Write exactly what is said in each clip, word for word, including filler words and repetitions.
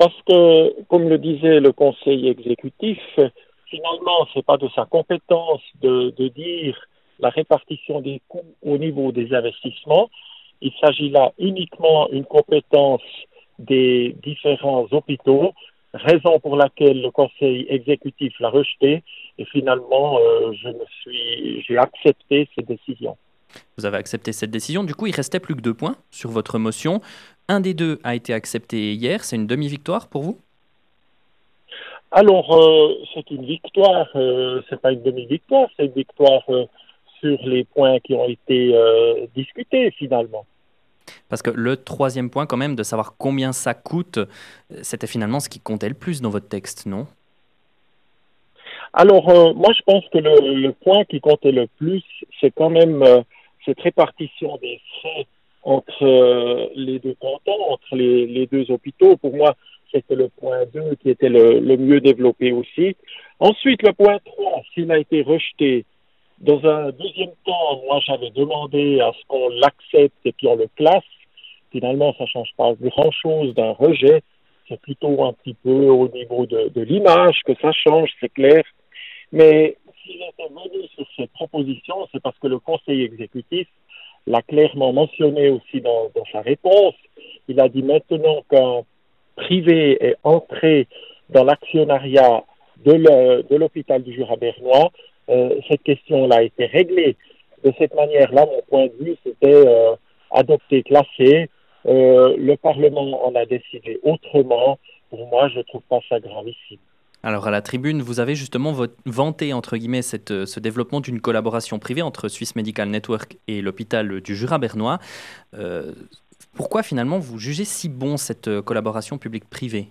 Parce que, comme le disait le conseil exécutif, finalement, ce n'est pas de sa compétence de, de dire la répartition des coûts au niveau des investissements. Il s'agit là uniquement d'une compétence des différents hôpitaux, raison pour laquelle le conseil exécutif l'a rejeté et finalement, euh, je me suis, j'ai accepté cette décision. Vous avez accepté cette décision. Du coup, il restait plus que deux points sur votre motion. Un des deux a été accepté hier. C'est une demi-victoire pour vous? Alors, euh, c'est une victoire, euh, c'est pas une demi-victoire, c'est une victoire euh, sur les points qui ont été euh, discutés finalement. Parce que le troisième point, quand même, de savoir combien ça coûte, euh, c'était finalement ce qui comptait le plus dans votre texte, non? Alors, euh, moi, je pense que le, le point qui comptait le plus, c'est quand même euh, cette répartition des frais entre euh, les deux cantons, entre les, les deux hôpitaux. Pour moi, c'était le point deux qui était le, le mieux développé aussi. Ensuite, le point trois, s'il a été rejeté, dans un deuxième temps, moi, j'avais demandé à ce qu'on l'accepte et puis on le classe. Finalement, ça ne change pas grand-chose d'un rejet. C'est plutôt un petit peu au niveau de, de l'image que ça change, c'est clair. Mais s'il était venu sur cette proposition, c'est parce que le conseil exécutif l'a clairement mentionné aussi dans, dans sa réponse. Il a dit maintenant qu'un privé est entré dans l'actionnariat de, le, de l'hôpital du Jura bernois, euh, cette question-là a été réglée. De cette manière-là, mon point de vue, c'était euh, adopté, classé. Euh, le Parlement en a décidé autrement. Pour moi, je ne trouve pas ça gravissime. Alors, à la tribune, vous avez justement vo- vanté, entre guillemets, cette, euh, ce développement d'une collaboration privée entre Swiss Medical Network et l'hôpital du Jura bernois. Euh, Pourquoi, finalement, vous jugez si bon cette euh, collaboration publique-privée?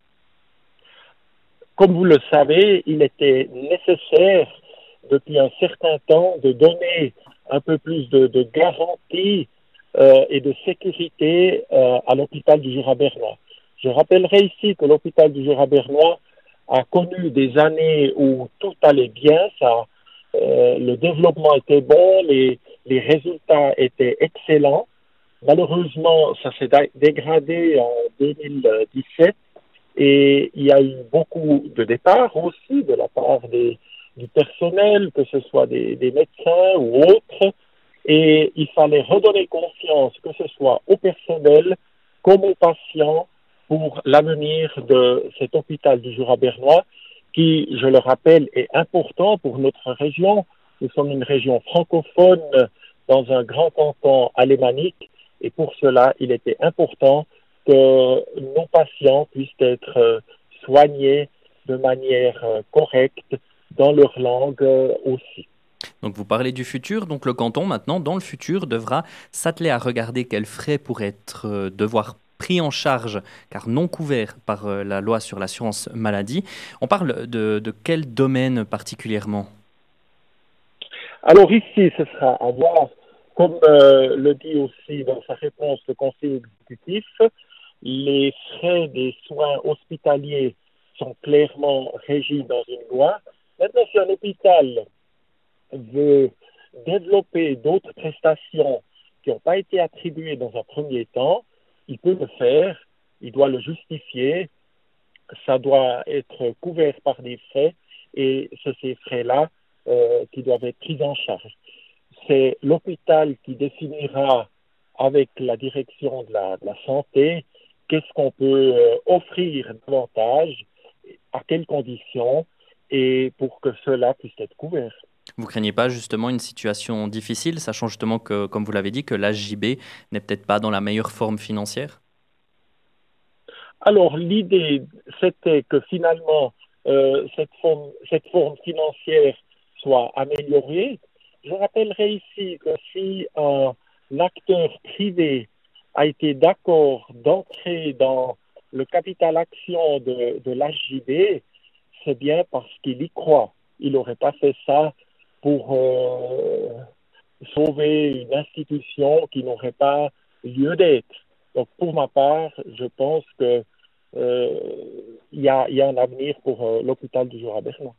Comme vous le savez, il était nécessaire depuis un certain temps de donner un peu plus de, de garantie euh, et de sécurité euh, à l'hôpital du Jura bernois. Je rappellerai ici que l'hôpital du Jura bernois a connu des années où tout allait bien, ça, euh, le développement était bon, les, les résultats étaient excellents. Malheureusement, ça s'est dégradé en deux mille dix-sept et il y a eu beaucoup de départs aussi de la part des, du personnel, que ce soit des, des médecins ou autres. Et il fallait redonner confiance, que ce soit au personnel comme aux patients, pour l'avenir de cet hôpital du Jura bernois, qui, je le rappelle, est important pour notre région. Nous sommes une région francophone dans un grand canton alémanique, et pour cela, il était important que nos patients puissent être euh, soignés de manière euh, correcte dans leur langue euh, aussi. Donc, vous parlez du futur. Donc, le canton, maintenant, dans le futur, devra s'atteler à regarder quels frais pourraient être, euh, devoir pris en charge, car non couverts par euh, la loi sur l'assurance maladie. On parle de, de quel domaine particulièrement? Alors ici, ce sera à voir, comme euh, le dit aussi dans sa réponse le conseil exécutif, les frais des soins hospitaliers sont clairement régis dans une loi. Maintenant, si un hôpital veut développer d'autres prestations qui n'ont pas été attribuées dans un premier temps, il peut le faire, il doit le justifier, ça doit être couvert par des frais et c'est ces frais-là euh, qui doivent être pris en charge. C'est l'hôpital qui définira avec la direction de la, de la santé qu'est-ce qu'on peut euh, offrir davantage, à quelles conditions et pour que cela puisse être couvert. Vous craignez pas justement une situation difficile, sachant justement que, comme vous l'avez dit, que l'H J B n'est peut-être pas dans la meilleure forme financière? Alors, l'idée, c'était que finalement, euh, cette, forme, cette forme financière soit améliorée. Je rappellerai ici que si un acteur privé a été d'accord d'entrer dans le capital action de, de l'H J B, c'est bien parce qu'il y croit. Il n'aurait pas fait ça pour euh, sauver une institution qui n'aurait pas lieu d'être. Donc, pour ma part, je pense que euh, il y a, y a un avenir pour euh, l'hôpital du Jura bernois.